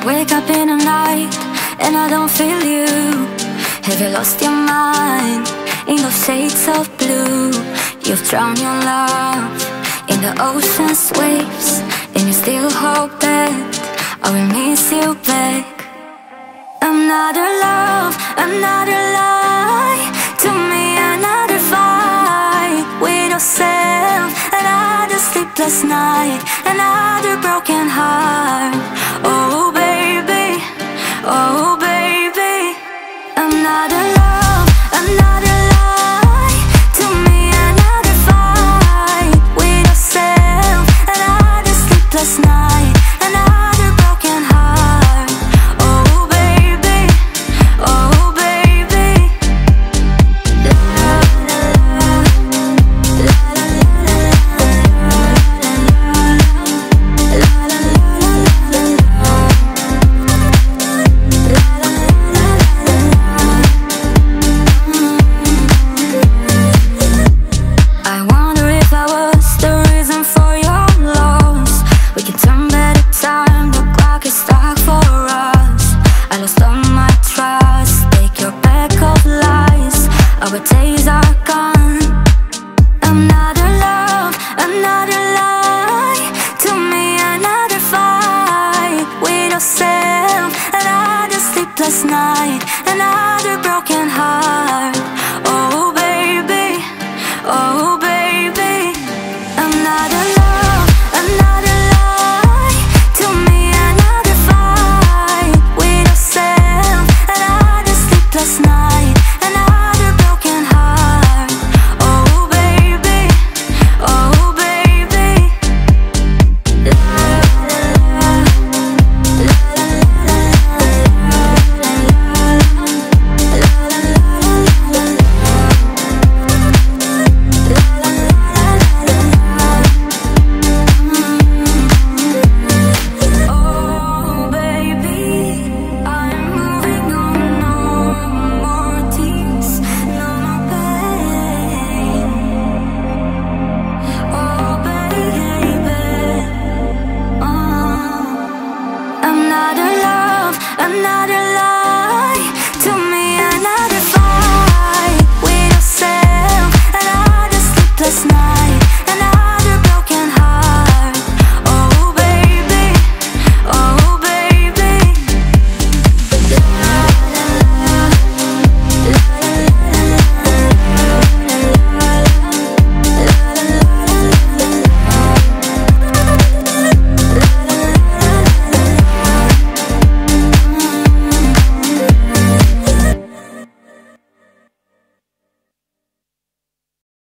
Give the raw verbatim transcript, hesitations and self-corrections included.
Wake up in the night and I don't feel you. Have you lost your mind in those shades of blue? You've drowned your love in the ocean's waves, and you still hope that I will miss you back. Another love, another lie, to me another fight with yourself. Another sleepless night, another broken heart. Oh baby, oh baby. Another love, another lie, to me another fight with yourself. Another sleepless night.